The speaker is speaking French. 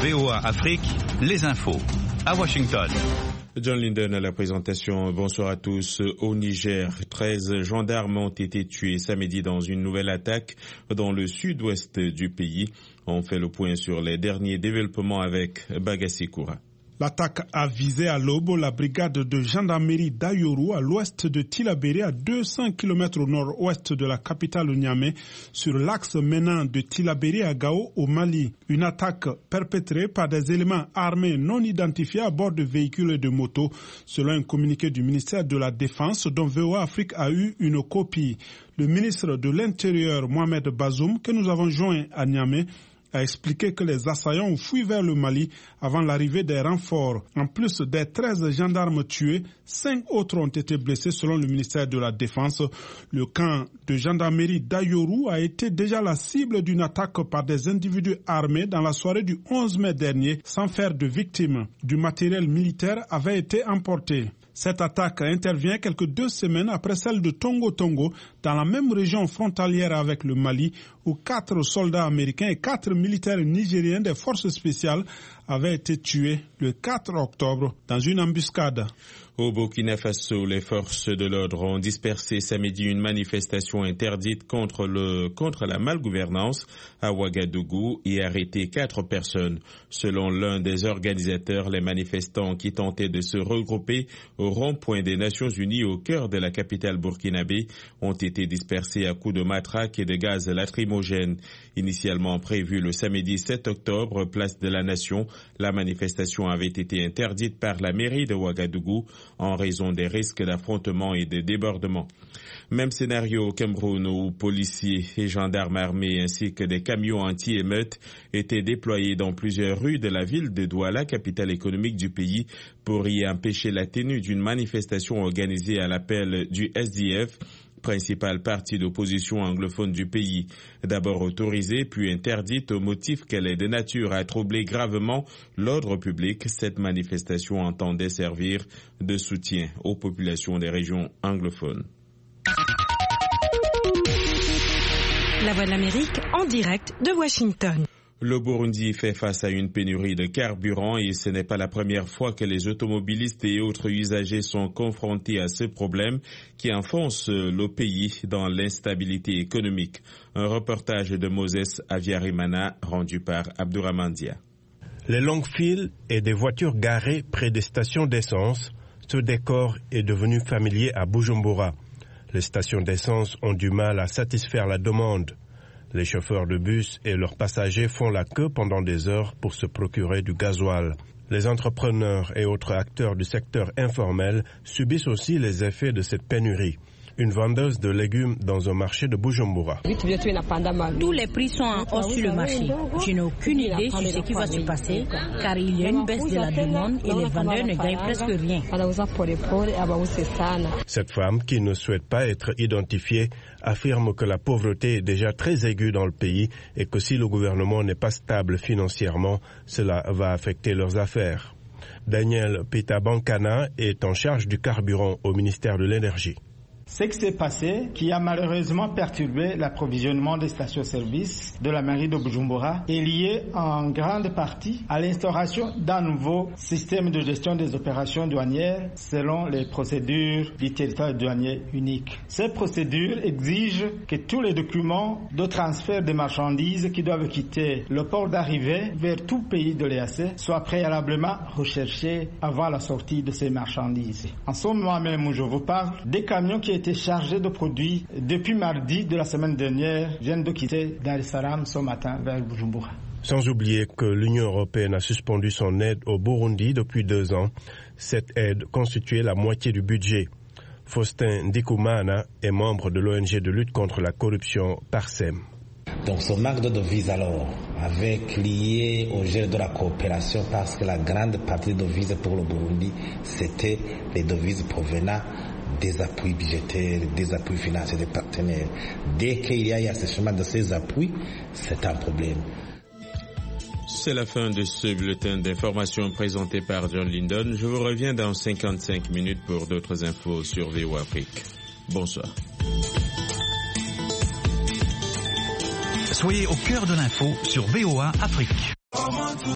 VOA Afrique, les infos. À Washington. John Linden à la présentation. Bonsoir à tous. Au Niger, 13 gendarmes ont été tués samedi dans une nouvelle attaque dans le sud-ouest du pays. On fait le point sur les derniers développements avec Bagassi Koura. L'attaque a visé à l'aube la brigade de gendarmerie d'Ayoru à l'ouest de Tillabéri, à 200 km au nord-ouest de la capitale Niamey, sur l'axe menant de Tillabéri à Gao au Mali. Une attaque perpétrée par des éléments armés non identifiés à bord de véhicules et de motos, selon un communiqué du ministère de la Défense dont VOA Afrique a eu une copie. Le ministre de l'Intérieur, Mohamed Bazoum, que nous avons joint à Niamey, a expliqué que les assaillants ont fui vers le Mali avant l'arrivée des renforts. En plus des 13 gendarmes tués, 5 autres ont été blessés selon le ministère de la Défense. Le camp de gendarmerie d'Ayoru a été déjà la cible d'une attaque par des individus armés dans la soirée du 11 mai dernier, sans faire de victimes. Du matériel militaire avait été emporté. Cette attaque intervient quelques 2 semaines après celle de Tongo Tongo, dans la même région frontalière avec le Mali, où 4 soldats américains et 4 militaires nigériens des forces spéciales avaient été tués le 4 octobre dans une embuscade. Au Burkina Faso, les forces de l'ordre ont dispersé samedi une manifestation interdite contre la malgouvernance à Ouagadougou et arrêté 4 personnes. Selon l'un des organisateurs, les manifestants qui tentaient de se regrouper au rond-point des Nations Unies au cœur de la capitale burkinabé ont été dispersés à coups de matraque et de gaz lacrymogène. Initialement prévue le samedi 7 octobre, place de la Nation, la manifestation avait été interdite par la mairie de Ouagadougou en raison des risques d'affrontement et de débordement. Même scénario au Cameroun où policiers et gendarmes armés ainsi que des camions anti-émeutes étaient déployés dans plusieurs rues de la ville de Douala, capitale économique du pays, pour y empêcher la tenue d'une manifestation organisée à l'appel du SDF, principal parti d'opposition anglophone du pays. D'abord autorisée, puis interdite au motif qu'elle est de nature à troubler gravement l'ordre public, cette manifestation entendait servir de soutien aux populations des régions anglophones. La Voix de l'Amérique en direct de Washington. Le Burundi fait face à une pénurie de carburant et ce n'est pas la première fois que les automobilistes et autres usagers sont confrontés à ce problème qui enfonce le pays dans l'instabilité économique. Un reportage de Moses Aviarimana rendu par Abdourahmane Dia. Les longues files et des voitures garées près des stations d'essence, ce décor est devenu familier à Bujumbura. Les stations d'essence ont du mal à satisfaire la demande. Les chauffeurs de bus et leurs passagers font la queue pendant des heures pour se procurer du gasoil. Les entrepreneurs et autres acteurs du secteur informel subissent aussi les effets de cette pénurie. Une vendeuse de légumes dans un marché de Bujumbura. Tous les prix sont en hausse sur le marché. Je n'ai aucune idée sur ce qui va se passer car il y a une baisse de la demande et les vendeurs ne gagnent presque rien. Cette femme, qui ne souhaite pas être identifiée, affirme que la pauvreté est déjà très aiguë dans le pays et que si le gouvernement n'est pas stable financièrement, cela va affecter leurs affaires. Daniel Pitabankana est en charge du carburant au ministère de l'Énergie. Ce qui s'est passé, qui a malheureusement perturbé l'approvisionnement des stations-service de la mairie de Bujumbura, est lié en grande partie à l'instauration d'un nouveau système de gestion des opérations douanières selon les procédures du territoire douanier unique. Ces procédures exigent que tous les documents de transfert des marchandises qui doivent quitter le port d'arrivée vers tout pays de l'EAC soient préalablement recherchés avant la sortie de ces marchandises. En ce moment même où je vous parle, des camions qui étaient chargés de produits depuis mardi de la semaine dernière viennent de quitter Dar es Salaam ce matin vers Bujumbura. Sans oublier que l'Union européenne a suspendu son aide au Burundi depuis 2 ans. Cette aide constituait la moitié du budget. Faustin Ndikumana est membre de l'ONG de lutte contre la corruption Parsem. Donc ce manque de devises alors, avec lié au gel de la coopération, parce que la grande partie des devises pour le Burundi, c'était les devises provenant des appuis budgétaires, des appuis financiers des partenaires. Dès qu'il y a assèchement de ces appuis, c'est un problème. C'est la fin de ce bulletin d'information présenté par John Linden. Je vous reviens dans 55 minutes pour d'autres infos sur VOA Afrique. Bonsoir. Soyez au cœur de l'info sur VOA Afrique.